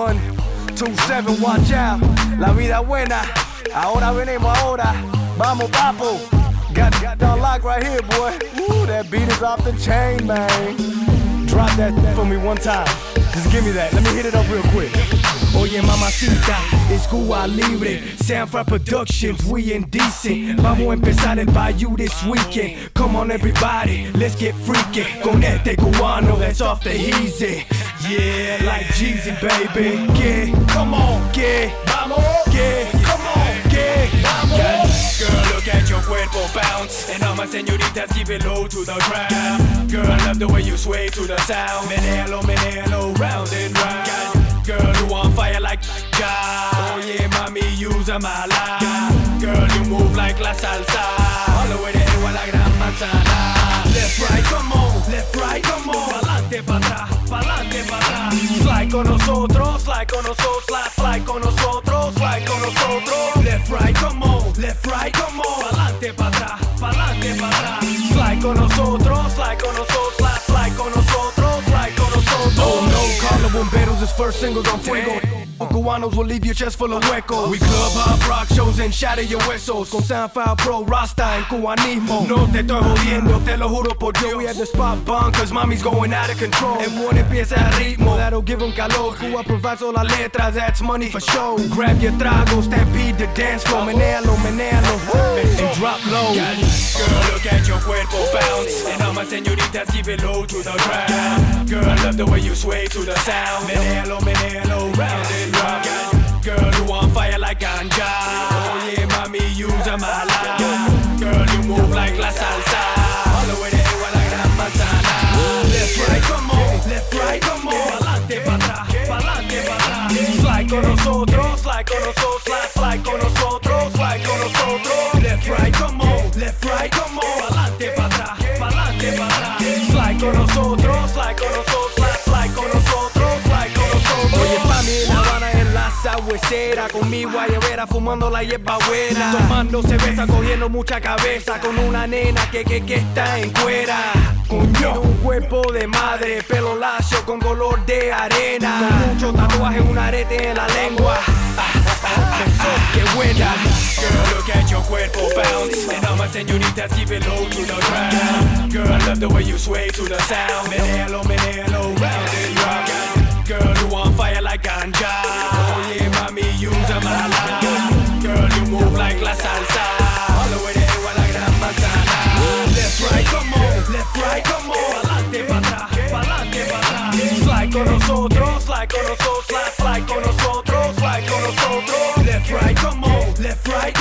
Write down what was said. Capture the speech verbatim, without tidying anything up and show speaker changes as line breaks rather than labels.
one two seven, watch out. La vida buena, ahora venimos ahora. Vamos, papo. Got, got the lock right here, boy. Ooh, that beat is off the chain, man. Drop that for me one time. Just give me that. Let me hit it up real quick. Oye mamacita, es Cuba Libre, Soundfire Productions, we indecent. Vamos a empezar el bayou this weekend. Come on everybody, let's get freaky. Con este cubano that's off the easy. Yeah, like Jeezy baby. Que, come on, que, vamos, que, come on, que, vamos.
Girl, look at your cuerpo bounce, and all my señoritas give it low to the ground. Girl, I love the way you sway to the sound. Menéalo, menéalo, round and round. Girl, you on fire like ja. Oh yeah, mami, usa mala. Girl, you move like la salsa. All the way de Ewa a la gran manzana. Left, right, come on. Left, right, come on. Pa'lante, pa' atrás, pa'lante, pa' atrás. Slide con nosotros, slide con nosotros, slide, slide con nosotros, slide con nosotros. Left, right, come on. Left, right, come on. Pa'lante, pa' atrás, pa'lante, pa' atrás. Slide con nosotros, slide con nosotros, slide, slide con nosotros, slide con nosotros.
Oh no, Carlo Bomberos, his first singles on Fuego. Cubanos will leave your chest full of huecos. We club hop rock shows and shatter your huesos. Con Soundfire Pro, Rasta en cubanismo. No te estoy jodiendo, te lo juro por Dios. We had the spot bomb cause mommy's going out of control. And when empieza el ritmo, that'll give them calor. Cuba provides all las letras, that's money for show. Grab your tragos, stampede the dance floor. Menéalo, menéalo, and drop low.
Girl, look at your cuerpo bounce, and all my señoritas give it low to the ground. Girl, I love the way you sway to the sound. Menéalo, menéalo, round and round. Girl, you on fire like ganja. Oh yeah, mami, usa mala. Girl, you move like la salsa. All the way de Ewa a la gran manzana. Left, right, come on. Left, right, come on. Pa'lante, pa' atrás, pa'lante, pa' atrás. Slide con nosotros, slide con nosotros, slide, slide con nosotros, slide con nosotros. Left, right, come on. Left, right, come on. Pa'lante, pa' atrás, pa'lante, pa' atrás. Slide con nosotros, slide con nosotros, slide, slide con nosotros, slide con nosotros.
Oye, pa' mí La Habana en la sabuesera, con mi guayabera fumando la hierba buena, tomando cerveza, cogiendo mucha cabeza, con una nena que que que está en cuera. Tiene un cuerpo de madre, pelo lacio con color de arena, con mucho tatuaje, un arete en la lengua. Ah, ah, ah, ¡qué buena!
Girl, look at your cuerpo bounce, and all my señoritas give it low to the ground. Girl, I love the way you sway to the sound. Menéalo, menéalo, round and round. Girl, you on fire like ganja. Oh yeah, mami, usa mala. Girl, you move like la salsa. All the way de Ewa a la gran manzana. Left, right, come on. Left, right, come on. Pa'lante, pa' atrás, pa'lante, pa' atrás. Slide con nosotros, slide con nosotros, slide, slide con nosotros, slide con nosotros. Left, right, come on. Left, right,